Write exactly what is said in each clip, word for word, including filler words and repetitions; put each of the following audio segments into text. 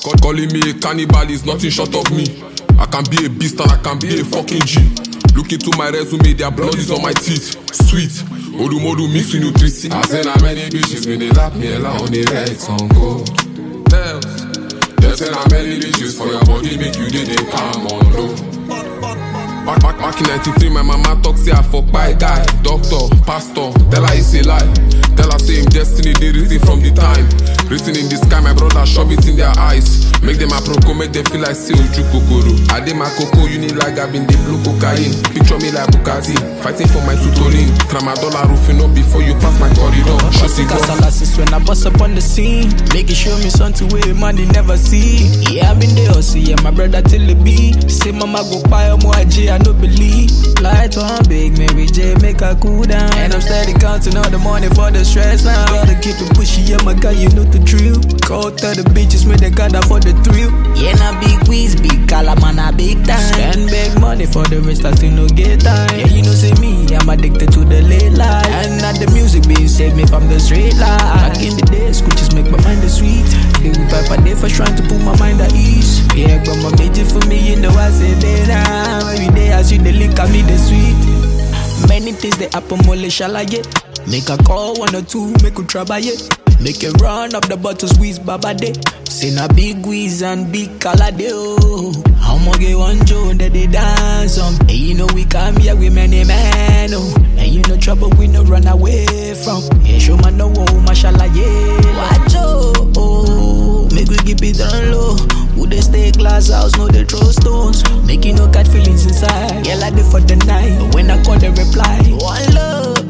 Calling me a cannibal is nothing short of me. I can be a beast and I can be a fucking G. Look into my resume, their blood is on my teeth. Sweet, Odu Modu mix with nutrition. I say how many bitches when they lap me along on the legs on go. Tell, they say how many bitches for your body make you did they calm on low. Back, back, back in ninety-three, my mama talk say I fuck by guy. Doctor, pastor, tell her it's a lie. Tell her say him destiny, they reason from the time. Written in the sky, my brother shove it in their eyes. Make them a proco, make them feel like say Oju Kokoro. I did my coco, you need like I've been the blue cocaine. Picture me like Bukati, fighting for my tutoring. Tramadol roofing up before you pass my corridor. Cause when I bust up on the scene, make it show me something where money never see. Yeah, I've been there, see, yeah, my brother till the B. Say mama go buy a more J, I no believe. Light one big, Mary J, make her cool down. And I'm steady counting all the money for the stress now. Gotta keep it pushy, yeah, my guy, you know the drill. Call to the bitches, make they got that for the thrill. Yeah, na big whiz, big color, man, a big time. Spend big money for the rest, I still no get time. Yeah, you know, say me, I'm addicted to the late life. And not the music being saved me from the straight line. Back in the day, scooches make my mind the sweet. They will pipe a day for trying to put my mind at ease. Yeah, but my major for me, you know I say they now. Every day I see the link, I me the sweet. Many things they happen, mole shall I get. Make a call, one or two, make a try by it. Make it run up the bottle, squeeze baba day. Say na big whiz and big color day, oh. How much get one Joe that they dance on. And you know we come here with many men, oh. And you know trouble we no run away from. Yeah, show man no oh, mashallah, yeah. Watch oh, oh. Make we keep it down low. Who they stay glass house, no they throw stones. Make you no catch feelings inside. Yeah, like they for the night. But when I call they reply, one love.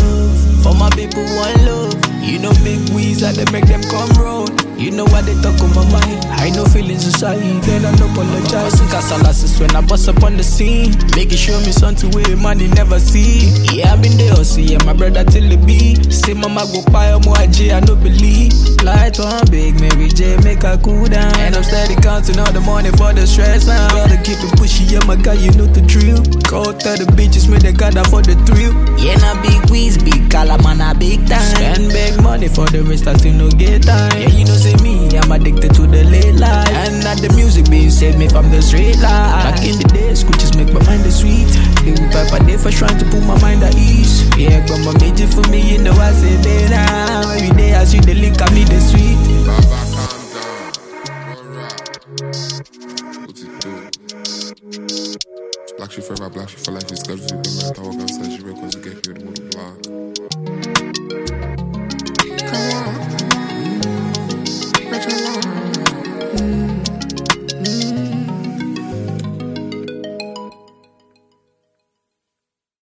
For my people, one love. You know big wheeze and they make them come round. You know what they talk on my mind. I know feelings inside, then I don't apologize. Cause when I bust up on the scene, make it show me something where money never see. Yeah, I've been there, see, yeah, my brother till the B. Say mama go buy a more J, I no believe. Light one big, Mary J, make her cool down. And I'm steady counting all the money for the stress now. Gotta keep it pushy, yeah, my guy, you know the drill. Call to the bitches, make they got that for the thrill. Yeah, na big whiz, big color, man, a big time. Spend big money for the rest, I still no get time. Yeah, you know, say me, I'm addicted to the late life. And not the music being saved me from the straight line. Back in the day, scooches make my mind the sweet. They will pipe a day for trying to put my mind at ease. Yeah, but my major for me, you know I say they now. Every day I see the link, I me the sweet. Baba, calm down. Alright. What's it do? Black shit forever, black shit for life. It's got to be the man. I walk outside, she records again.